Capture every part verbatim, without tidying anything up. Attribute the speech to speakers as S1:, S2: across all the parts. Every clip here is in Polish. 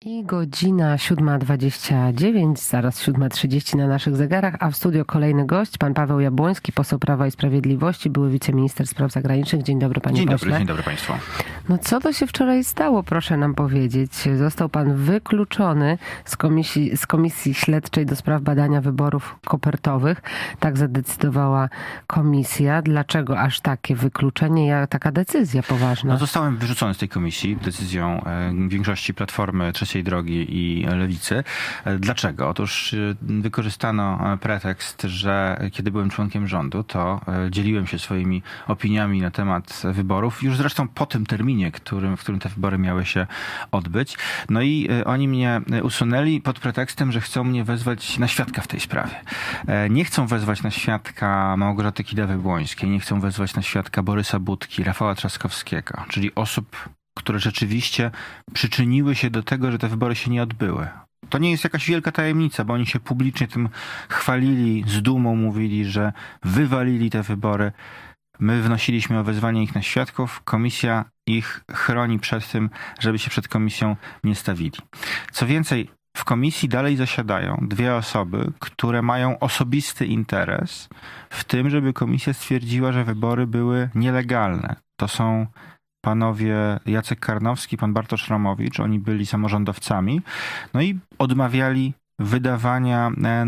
S1: I godzina siódma dwadzieścia dziewięć, zaraz siódma trzydzieści na naszych zegarach, a w studio kolejny gość, pan Paweł Jabłoński, poseł Prawa i Sprawiedliwości, były wiceminister spraw zagranicznych. Dzień dobry, panie
S2: Dzień
S1: pośle.
S2: dobry, dzień dobry państwu.
S1: No co to się wczoraj stało, proszę nam powiedzieć? Został pan wykluczony z komisji, z komisji śledczej do spraw badania wyborów kopertowych. Tak zadecydowała komisja. Dlaczego aż takie wykluczenie, jak taka decyzja poważna?
S2: No, zostałem wyrzucony z tej komisji decyzją e, większości Platformy, Trzeciej Drogi i Lewicy. E, dlaczego? Otóż e, wykorzystano pretekst, że kiedy byłem członkiem rządu, to e, dzieliłem się swoimi opiniami na temat wyborów, już zresztą po tym terminie, którym, w którym te wybory miały się odbyć. No i e, oni mnie usunęli pod pretekstem, że chcą mnie wezwać na świadka w tej sprawie. E, nie chcą wezwać na świadka Małgorzaty Kidawy-Błońskiej, nie chcą wezwać na świadka Borysa Budki, Rafała Trzaskowskiego, czyli osób, które rzeczywiście przyczyniły się do tego, że te wybory się nie odbyły. To nie jest jakaś wielka tajemnica, bo oni się publicznie tym chwalili, z dumą mówili, że wywalili te wybory. My wnosiliśmy o wezwanie ich na świadków. Komisja ich chroni przed tym, żeby się przed komisją nie stawili. Co więcej, w komisji dalej zasiadają dwie osoby, które mają osobisty interes w tym, żeby komisja stwierdziła, że wybory były nielegalne. To są panowie Jacek Karnowski, pan Bartosz Romowicz. Oni byli samorządowcami. No i odmawiali wydawania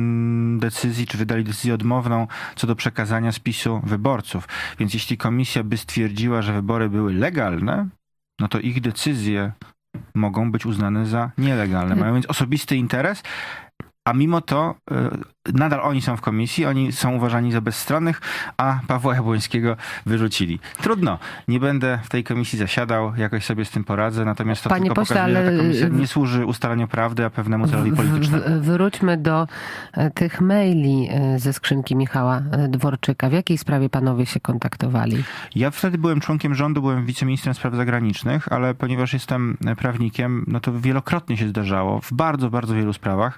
S2: decyzji, czy wydali decyzję odmowną co do przekazania spisu wyborców. Więc jeśli komisja by stwierdziła, że wybory były legalne, no to ich decyzje mogą być uznane za nielegalne. Mają więc osobisty interes, a mimo to y, nadal oni są w komisji, oni są uważani za bezstronnych, a Pawła Jabłońskiego wyrzucili. Trudno, nie będę w tej komisji zasiadał, jakoś sobie z tym poradzę, natomiast to
S1: Panie
S2: tylko
S1: pośle,
S2: pokazuje,
S1: ale
S2: że ta komisja nie służy ustalaniu prawdy, a pewnemu celowi politycznemu.
S1: W, w, wróćmy do tych maili ze skrzynki Michała Dworczyka. W jakiej sprawie panowie się kontaktowali?
S2: Ja wtedy byłem członkiem rządu, byłem wiceministrem spraw zagranicznych, ale ponieważ jestem prawnikiem, no to wielokrotnie się zdarzało, w bardzo, bardzo wielu sprawach,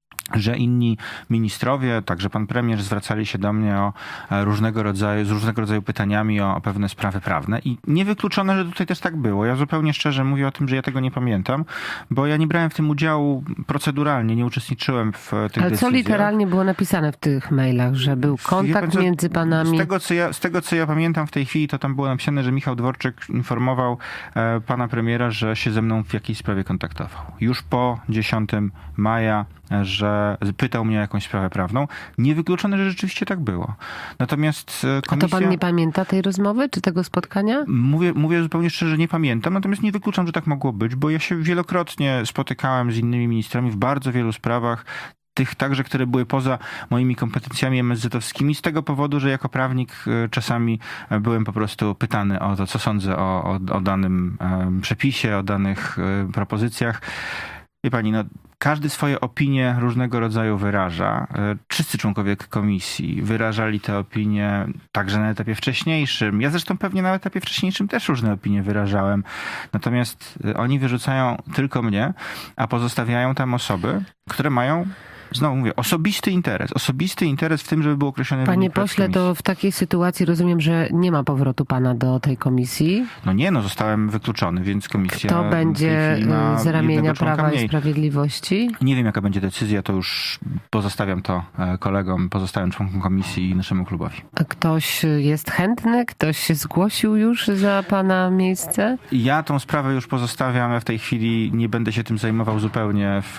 S2: że inni ministrowie, także pan premier, zwracali się do mnie o różnego rodzaju, z różnego rodzaju pytaniami o, o pewne sprawy prawne i niewykluczone, że tutaj też tak było. Ja zupełnie szczerze mówię o tym, że ja tego nie pamiętam, bo ja nie brałem w tym udziału proceduralnie, nie uczestniczyłem w tych decyzjach.
S1: Ale co literalnie było napisane w tych mailach, że był kontakt
S2: pan,
S1: między panami?
S2: Z tego, co ja, z tego, co ja pamiętam w tej chwili, to tam było napisane, że Michał Dworczyk informował e, pana premiera, że się ze mną w jakiejś sprawie kontaktował. Już po dziesiątego maja, że pytał mnie o jakąś sprawę prawną. Niewykluczone, że rzeczywiście tak było. Natomiast komisja...
S1: A to pan nie pamięta tej rozmowy, czy tego spotkania?
S2: Mówię, mówię zupełnie szczerze, że nie pamiętam, natomiast nie wykluczam, że tak mogło być, bo ja się wielokrotnie spotykałem z innymi ministrami w bardzo wielu sprawach, tych także, które były poza moimi kompetencjami em es zetowskimi, z tego powodu, że jako prawnik czasami byłem po prostu pytany o to, co sądzę o, o, o danym przepisie, o danych propozycjach. Wie pani, no każdy swoje opinie różnego rodzaju wyraża. Wszyscy członkowie komisji wyrażali te opinie także na etapie wcześniejszym. Ja zresztą pewnie na etapie wcześniejszym też różne opinie wyrażałem. Natomiast oni wyrzucają tylko mnie, a pozostawiają tam osoby, które mają, znowu mówię, osobisty interes. Osobisty interes w tym, żeby był określony...
S1: Panie pośle, to w takiej sytuacji rozumiem, że nie ma powrotu pana do tej komisji.
S2: No nie, no zostałem wykluczony, więc komisja...
S1: To będzie z ramienia Prawa i Sprawiedliwości?
S2: Nie wiem, jaka będzie decyzja, to już pozostawiam to kolegom, pozostałym członkom komisji i naszemu klubowi.
S1: A ktoś jest chętny? Ktoś się zgłosił już za pana miejsce?
S2: Ja tą sprawę już pozostawiam. Ja w tej chwili nie będę się tym zajmował zupełnie w,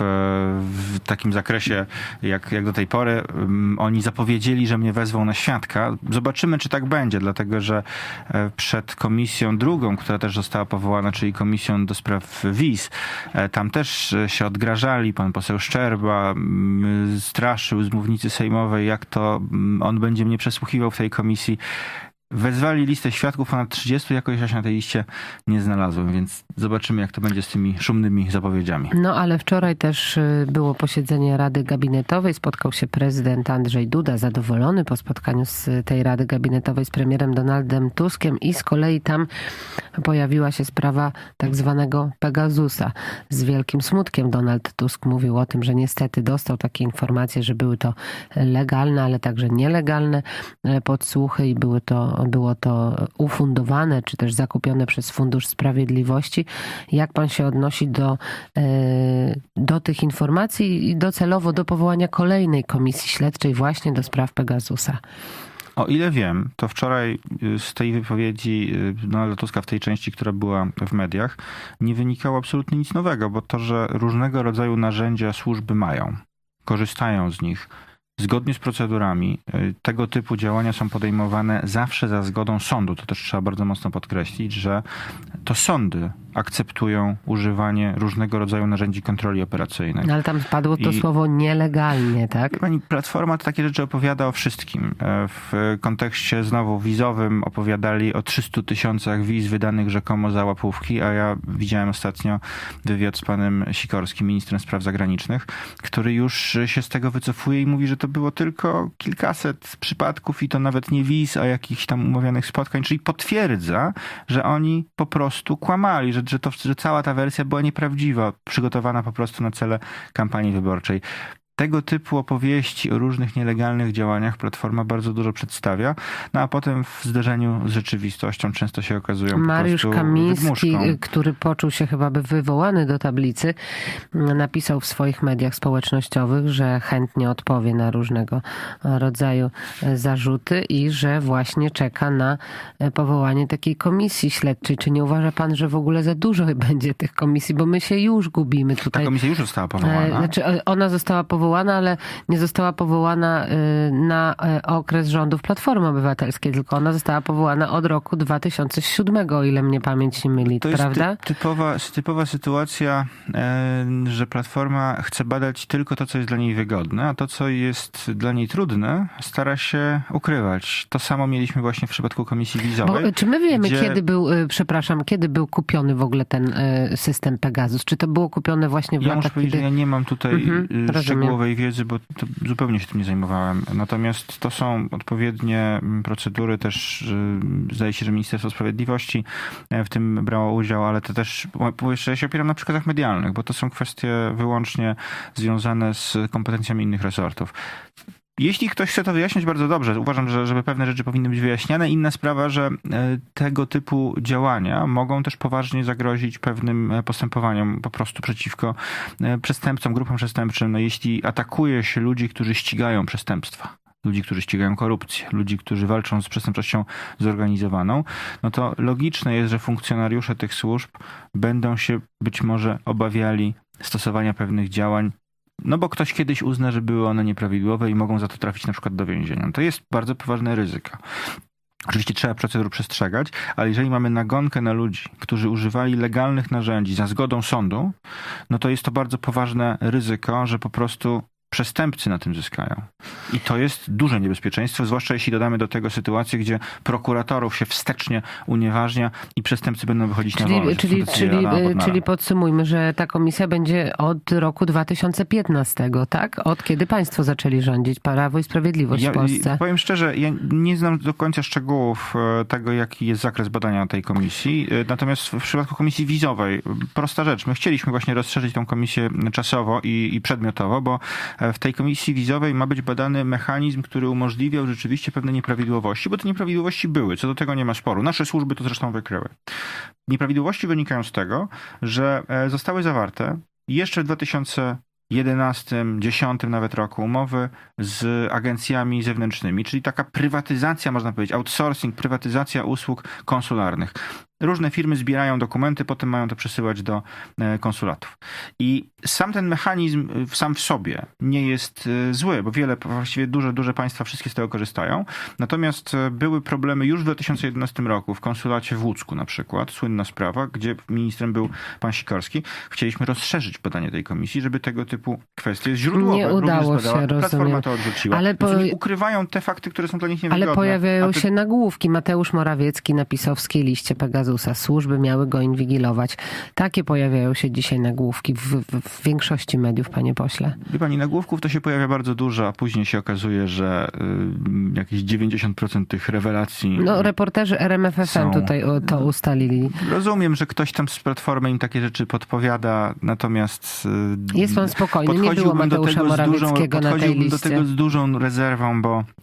S2: w takim zakresie, Jak, jak do tej pory. Um, oni zapowiedzieli, że mnie wezwą na świadka. Zobaczymy, czy tak będzie, dlatego że e, przed komisją drugą, która też została powołana, czyli komisją do spraw wiz, e, tam też się odgrażali. Pan poseł Szczerba m, straszył z mównicy sejmowej, jak to m, on będzie mnie przesłuchiwał w tej komisji. Wezwali listę świadków ponad trzydziestu, jakoś ja się na tej liście nie znalazłem, więc zobaczymy, jak to będzie z tymi szumnymi zapowiedziami.
S1: No ale wczoraj też było posiedzenie Rady Gabinetowej. Spotkał się prezydent Andrzej Duda, zadowolony po spotkaniu z tej Rady Gabinetowej z premierem Donaldem Tuskiem i z kolei tam pojawiła się sprawa tak zwanego Pegasusa. Z wielkim smutkiem Donald Tusk mówił o tym, że niestety dostał takie informacje, że były to legalne, ale także nielegalne podsłuchy i były to było to ufundowane, czy też zakupione przez Fundusz Sprawiedliwości. Jak pan się odnosi do do tych informacji i docelowo do powołania kolejnej komisji śledczej właśnie do spraw Pegasusa.
S2: O ile wiem, to wczoraj z tej wypowiedzi Donalda Tuska w tej części, która była w mediach, nie wynikało absolutnie nic nowego, bo to, że różnego rodzaju narzędzia służby mają, korzystają z nich, zgodnie z procedurami, tego typu działania są podejmowane zawsze za zgodą sądu. To też trzeba bardzo mocno podkreślić, że to sądy akceptują używanie różnego rodzaju narzędzi kontroli operacyjnej.
S1: No, ale tam padło to
S2: I
S1: słowo nielegalnie, tak?
S2: Pani Platforma to takie rzeczy opowiada o wszystkim. W kontekście znowu wizowym opowiadali o trzystu tysiącach wiz wydanych rzekomo za łapówki, a ja widziałem ostatnio wywiad z panem Sikorskim, ministrem spraw zagranicznych, który już się z tego wycofuje i mówi, że to było tylko kilkaset przypadków i to nawet nie wiz, a jakichś tam umawianych spotkań, czyli potwierdza, że oni po prostu kłamali, że Że, to, że cała ta wersja była nieprawdziwa, przygotowana po prostu na cele kampanii wyborczej. Tego typu opowieści o różnych nielegalnych działaniach Platforma bardzo dużo przedstawia, no a potem w zderzeniu z rzeczywistością często się okazują
S1: Mariusz
S2: po prostu
S1: Kamiński,
S2: wydmuszką.
S1: który poczuł się chyba by wywołany do tablicy, napisał w swoich mediach społecznościowych, że chętnie odpowie na różnego rodzaju zarzuty i że właśnie czeka na powołanie takiej komisji śledczej. Czy nie uważa pan, że w ogóle za dużo będzie tych komisji, bo my się już gubimy tutaj.
S2: Ta komisja już została powołana.
S1: Znaczy, ona została powołana, ale nie została powołana na okres rządów Platformy Obywatelskiej, tylko ona została powołana od roku dwa tysiące siódmego, o ile mnie pamięć nie myli,
S2: to
S1: prawda?
S2: jest ty, typowa, typowa sytuacja, że Platforma chce badać tylko to, co jest dla niej wygodne, a to, co jest dla niej trudne, stara się ukrywać. To samo mieliśmy właśnie w przypadku komisji wizowej.
S1: Bo, czy my wiemy,
S2: gdzie...
S1: kiedy był, przepraszam, kiedy był kupiony w ogóle ten system Pegasus? Czy to było kupione właśnie w
S2: ja
S1: latach,
S2: muszę powiedzieć,
S1: kiedy...
S2: że ja nie mam tutaj
S1: mhm,
S2: szczegółowej wiedzy, bo to zupełnie się tym nie zajmowałem. Natomiast to są odpowiednie procedury też, zdaje się, że Ministerstwo Sprawiedliwości w tym brało udział, ale to też, bo jeszcze ja się opieram na przykładach medialnych, bo to są kwestie wyłącznie związane z kompetencjami innych resortów. Jeśli ktoś chce to wyjaśnić, bardzo dobrze. Uważam, że żeby pewne rzeczy powinny być wyjaśniane. Inna sprawa, że tego typu działania mogą też poważnie zagrozić pewnym postępowaniom po prostu przeciwko przestępcom, grupom przestępczym. No, jeśli atakuje się ludzi, którzy ścigają przestępstwa, ludzi, którzy ścigają korupcję, ludzi, którzy walczą z przestępczością zorganizowaną, no to logiczne jest, że funkcjonariusze tych służb będą się być może obawiali stosowania pewnych działań, no bo ktoś kiedyś uzna, że były one nieprawidłowe i mogą za to trafić na przykład do więzienia. To jest bardzo poważne ryzyko. Oczywiście trzeba procedur przestrzegać, ale jeżeli mamy nagonkę na ludzi, którzy używali legalnych narzędzi za zgodą sądu, no to jest to bardzo poważne ryzyko, że po prostu przestępcy na tym zyskają. I to jest duże niebezpieczeństwo, zwłaszcza jeśli dodamy do tego sytuację, gdzie prokuratorów się wstecznie unieważnia i przestępcy będą wychodzić
S1: czyli,
S2: na wolność.
S1: Czyli, czyli, czyli podsumujmy, że ta komisja będzie od roku dwa tysiące piętnastego, tak? Od kiedy państwo zaczęli rządzić, Prawo i Sprawiedliwość
S2: ja,
S1: w Polsce.
S2: Powiem szczerze, ja nie znam do końca szczegółów tego, jaki jest zakres badania tej komisji. Natomiast w przypadku komisji wizowej, prosta rzecz, my chcieliśmy właśnie rozszerzyć tą komisję czasowo i, i przedmiotowo, bo w tej komisji wizowej ma być badany mechanizm, który umożliwiał rzeczywiście pewne nieprawidłowości, bo te nieprawidłowości były, co do tego nie ma sporu. Nasze służby to zresztą wykryły. Nieprawidłowości wynikają z tego, że zostały zawarte jeszcze w dwa tysiące jedenastym, dziesiątym nawet roku umowy z agencjami zewnętrznymi, czyli taka prywatyzacja, można powiedzieć, outsourcing, prywatyzacja usług konsularnych. Różne firmy zbierają dokumenty, potem mają to przesyłać do konsulatów. I sam ten mechanizm sam w sobie nie jest zły, bo wiele, właściwie duże, duże państwa wszystkie z tego korzystają. Natomiast były problemy już w dwa tysiące jedenastym roku w konsulacie w Łódzku na przykład, słynna sprawa, gdzie ministrem był pan Sikorski. Chcieliśmy rozszerzyć badanie tej komisji, żeby tego typu kwestie źródłowe
S1: nie udało się, rozumiem.
S2: Platforma to odrzuciła.
S1: Ale po...
S2: Oni ukrywają te fakty, które są dla nich niewygodne.
S1: Ale pojawiają
S2: ty...
S1: się nagłówki. Mateusz Morawiecki napisał w skiej liście Pegasusa. Służby miały go inwigilować. Takie pojawiają się dzisiaj nagłówki w, w, w większości mediów, panie pośle.
S2: Wie pani, nagłówków to się pojawia bardzo dużo, a później się okazuje, że y, jakieś dziewięćdziesiąt procent tych rewelacji...
S1: No, reporterzy R M F F M są... tutaj to ustalili.
S2: Rozumiem, że ktoś tam z Platformy im takie rzeczy podpowiada, natomiast...
S1: Y, Jest pan spokojny, nie było Mateusza Morawieckiego na tej liście.
S2: Podchodziłbym do tego z dużą rezerwą, bo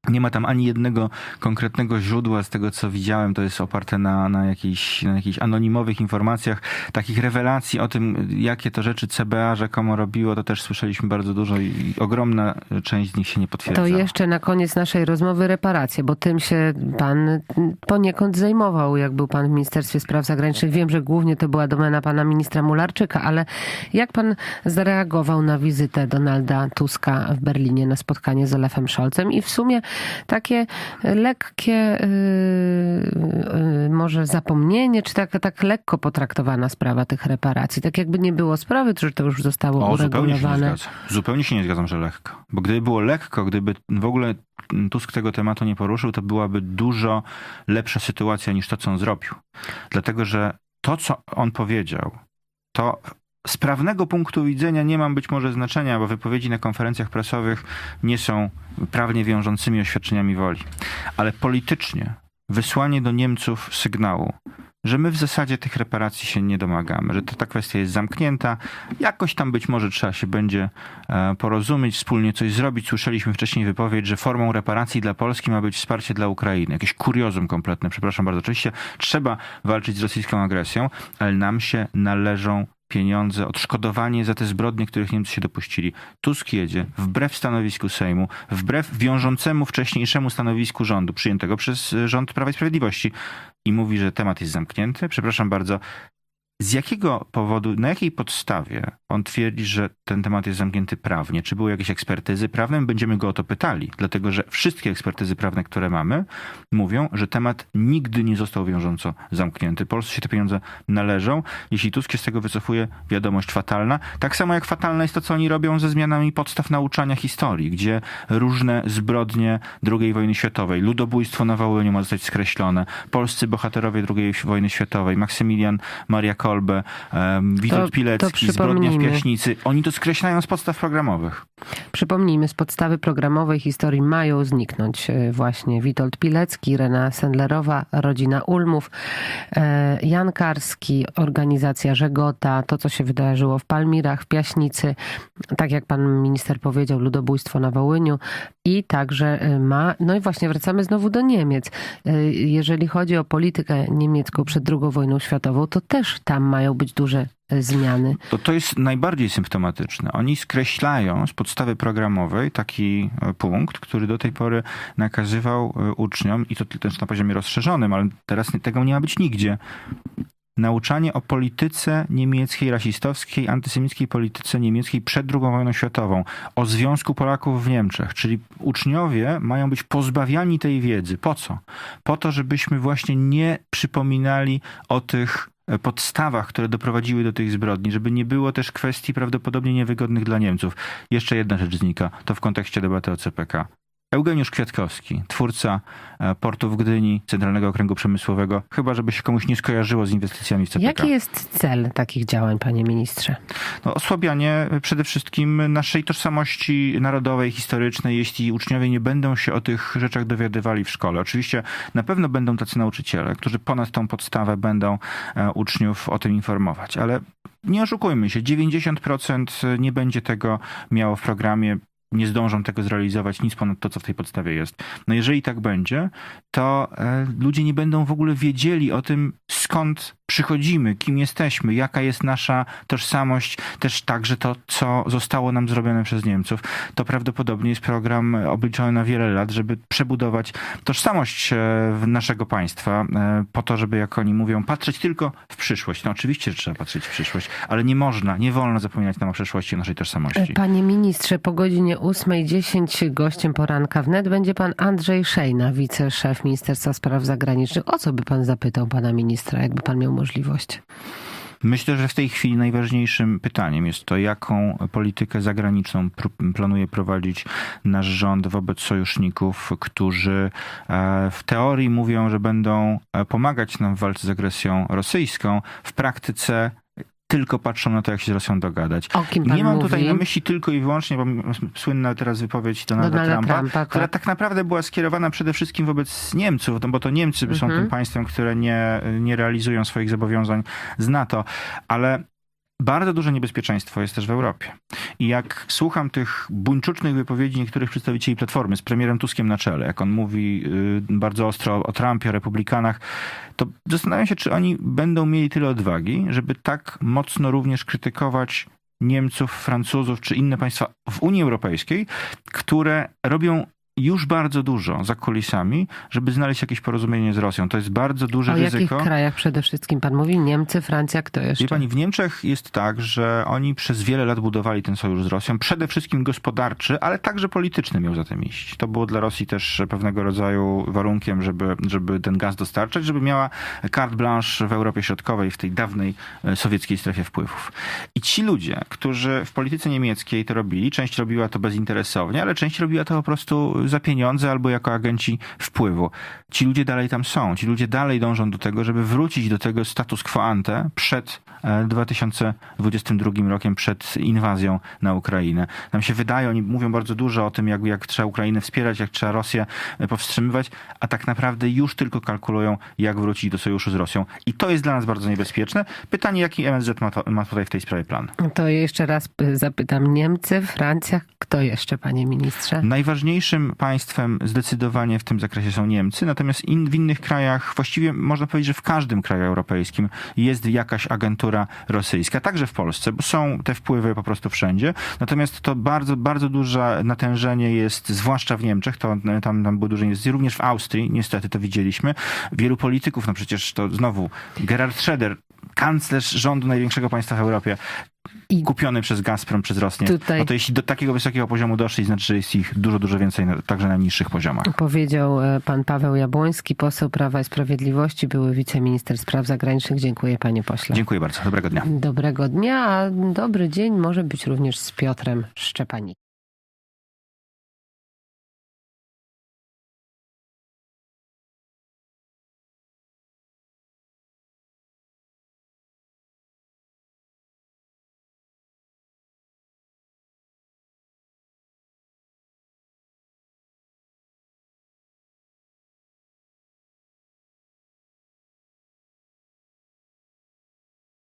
S2: Nie ma tam ani jednego konkretnego źródła, z tego co widziałem, to jest oparte na, na, jakichś, na jakichś anonimowych informacjach. Takich rewelacji o tym, jakie to rzeczy C B A rzekomo robiło, to też słyszeliśmy bardzo dużo i ogromna część z nich się nie potwierdza.
S1: To jeszcze na koniec naszej rozmowy reparacje, bo tym się pan poniekąd zajmował, jak był pan w Ministerstwie Spraw Zagranicznych. Wiem, że głównie to była domena pana ministra Mularczyka, ale jak pan zareagował na wizytę Donalda Tuska w Berlinie, na spotkanie z Olafem Scholzem i w sumie takie lekkie yy, yy, może zapomnienie, czy tak, tak lekko potraktowana sprawa tych reparacji. Tak jakby nie było sprawy, czy to już zostało
S2: o,
S1: uregulowane.
S2: Zupełnie się nie zgadzam. Zupełnie się nie zgadzam, że lekko. Bo gdyby było lekko, gdyby w ogóle Tusk tego tematu nie poruszył, to byłaby dużo lepsza sytuacja niż to, co on zrobił. Dlatego, że to, co on powiedział, to z prawnego punktu widzenia nie ma być może znaczenia, bo wypowiedzi na konferencjach prasowych nie są prawnie wiążącymi oświadczeniami woli. Ale politycznie wysłanie do Niemców sygnału, że my w zasadzie tych reparacji się nie domagamy, że to ta kwestia jest zamknięta, jakoś tam być może trzeba się będzie porozumieć, wspólnie coś zrobić. Słyszeliśmy wcześniej wypowiedź, że formą reparacji dla Polski ma być wsparcie dla Ukrainy. Jakieś kuriozum kompletne, przepraszam bardzo. Oczywiście trzeba walczyć z rosyjską agresją, ale nam się należą pieniądze, odszkodowanie za te zbrodnie, których Niemcy się dopuścili. Tusk jedzie wbrew stanowisku Sejmu, wbrew wiążącemu wcześniejszemu stanowisku rządu, przyjętego przez rząd Prawa i Sprawiedliwości i mówi, że temat jest zamknięty. Przepraszam bardzo, z jakiego powodu, na jakiej podstawie on twierdzi, że ten temat jest zamknięty prawnie? Czy były jakieś ekspertyzy prawne? My będziemy go o to pytali, dlatego że wszystkie ekspertyzy prawne, które mamy, mówią, że temat nigdy nie został wiążąco zamknięty. Polsce się te pieniądze należą. Jeśli Tusk się z tego wycofuje, wiadomość fatalna. Tak samo jak fatalne jest to, co oni robią ze zmianami podstaw nauczania historii, gdzie różne zbrodnie drugiej wojny światowej, ludobójstwo na Wołyniu ma zostać skreślone, polscy bohaterowie drugiej wojny światowej, Maksymilian Maria Kolbe, um, Witold Pilecki, zbrodnia w Piaśnicy. Oni to skreślają z podstaw programowych.
S1: Przypomnijmy, z podstawy programowej historii mają zniknąć właśnie Witold Pilecki, Irena Sendlerowa, rodzina Ulmów, Jan Karski, organizacja Żegota, to co się wydarzyło w Palmirach, w Piaśnicy, tak jak pan minister powiedział, ludobójstwo na Wołyniu i także ma, no i właśnie wracamy znowu do Niemiec. Jeżeli chodzi o politykę niemiecką przed drugą wojną światową, to też tam mają być duże zmiany.
S2: To, to jest najbardziej symptomatyczne. Oni skreślają z podstawy programowej taki punkt, który do tej pory nakazywał uczniom, i to też na poziomie rozszerzonym, ale teraz tego nie ma być nigdzie. Nauczanie o polityce niemieckiej, rasistowskiej, antysemickiej polityce niemieckiej przed drugą wojną światową, o Związku Polaków w Niemczech, czyli uczniowie mają być pozbawiani tej wiedzy. Po co? Po to, żebyśmy właśnie nie przypominali o tych podstawach, które doprowadziły do tych zbrodni, żeby nie było też kwestii prawdopodobnie niewygodnych dla Niemców. Jeszcze jedna rzecz znika, to w kontekście debaty o C P K. Eugeniusz Kwiatkowski, twórca portu w Gdyni, Centralnego Okręgu Przemysłowego, chyba żeby się komuś nie skojarzyło z inwestycjami w C P K.
S1: Jaki jest cel takich działań, panie ministrze?
S2: No, osłabianie przede wszystkim naszej tożsamości narodowej, historycznej, jeśli uczniowie nie będą się o tych rzeczach dowiadywali w szkole. Oczywiście na pewno będą tacy nauczyciele, którzy ponad tą podstawę będą uczniów o tym informować, ale nie oszukujmy się, dziewięćdziesiąt procent nie będzie tego miało w programie. Nie zdążą tego zrealizować, nic ponad to, co w tej podstawie jest. No jeżeli tak będzie, to e, ludzie nie będą w ogóle wiedzieli o tym, skąd przychodzimy, kim jesteśmy, jaka jest nasza tożsamość, też także to, co zostało nam zrobione przez Niemców. To prawdopodobnie jest program obliczony na wiele lat, żeby przebudować tożsamość e, naszego państwa, e, po to, żeby, jak oni mówią, patrzeć tylko w przyszłość. No oczywiście, że trzeba patrzeć w przyszłość, ale nie można, nie wolno zapominać nam o przeszłości, o naszej tożsamości.
S1: Panie ministrze, po godzinie ósmej dziesięć gościem poranka wnet będzie pan Andrzej Szejna, wiceszef Ministerstwa Spraw Zagranicznych. O co by pan zapytał pana ministra, jakby pan miał możliwość?
S2: Myślę, że w tej chwili najważniejszym pytaniem jest to, jaką politykę zagraniczną pr- planuje prowadzić nasz rząd wobec sojuszników, którzy w teorii mówią, że będą pomagać nam w walce z agresją rosyjską, w praktyce tylko patrzą na to, jak się z Rosją dogadać.
S1: O kim pan
S2: Nie mam
S1: mówi?
S2: tutaj na myśli tylko i wyłącznie, bo słynna teraz wypowiedź Donalda,
S1: Donalda
S2: Trumpa,
S1: Trumpa,
S2: która
S1: tak.
S2: tak naprawdę była skierowana przede wszystkim wobec Niemców, no bo to Niemcy mhm. są tym państwem, które nie, nie realizują swoich zobowiązań z NATO. Ale Bardzo duże niebezpieczeństwo jest też w Europie. I jak słucham tych buńczucznych wypowiedzi niektórych przedstawicieli Platformy z premierem Tuskiem na czele, jak on mówi bardzo ostro o Trumpie, o republikanach, to zastanawiam się, czy oni będą mieli tyle odwagi, żeby tak mocno również krytykować Niemców, Francuzów czy inne państwa w Unii Europejskiej, które robią już bardzo dużo za kulisami, żeby znaleźć jakieś porozumienie z Rosją. To jest bardzo duże
S1: o
S2: ryzyko.
S1: O jakich krajach przede wszystkim pan mówi? Niemcy, Francja, kto jeszcze?
S2: Wie pani, w Niemczech jest tak, że oni przez wiele lat budowali ten sojusz z Rosją. Przede wszystkim gospodarczy, ale także polityczny miał za tym iść. To było dla Rosji też pewnego rodzaju warunkiem, żeby, żeby ten gaz dostarczać, żeby miała carte blanche w Europie Środkowej, w tej dawnej sowieckiej strefie wpływów. I ci ludzie, którzy w polityce niemieckiej to robili, część robiła to bezinteresownie, ale część robiła to po prostu za pieniądze albo jako agenci wpływu. Ci ludzie dalej tam są. Ci ludzie dalej dążą do tego, żeby wrócić do tego status quo ante przed dwa tysiące dwudziestym drugim rokiem, przed inwazją na Ukrainę. Nam się wydaje, oni mówią bardzo dużo o tym, jak, jak trzeba Ukrainę wspierać, jak trzeba Rosję powstrzymywać, a tak naprawdę już tylko kalkulują, jak wrócić do sojuszu z Rosją. I to jest dla nas bardzo niebezpieczne. Pytanie, jaki M S Z ma, to, ma tutaj w tej sprawie plan?
S1: To jeszcze raz zapytam. Niemcy, Francja, kto jeszcze, panie ministrze?
S2: Najważniejszym państwem zdecydowanie w tym zakresie są Niemcy, natomiast in, w innych krajach, właściwie można powiedzieć, że w każdym kraju europejskim jest jakaś agentura rosyjska, także w Polsce, bo są te wpływy po prostu wszędzie. Natomiast to bardzo, bardzo duże natężenie jest, zwłaszcza w Niemczech, to tam, tam było duże inwestycje, również w Austrii, niestety to widzieliśmy. Wielu polityków, no przecież to znowu Gerhard Schröder, kanclerz rządu największego państwa w Europie, i kupiony przez Gazprom, przez Rosję. Tutaj no to jeśli do takiego wysokiego poziomu doszli, znaczy, że jest ich dużo, dużo więcej, na, także na niższych poziomach.
S1: Powiedział pan Paweł Jabłoński, poseł Prawa i Sprawiedliwości, były wiceminister spraw zagranicznych. Dziękuję, panie pośle.
S2: Dziękuję bardzo. Dobrego dnia.
S1: Dobrego dnia, a dobry dzień może być również z Piotrem Szczepanikiem.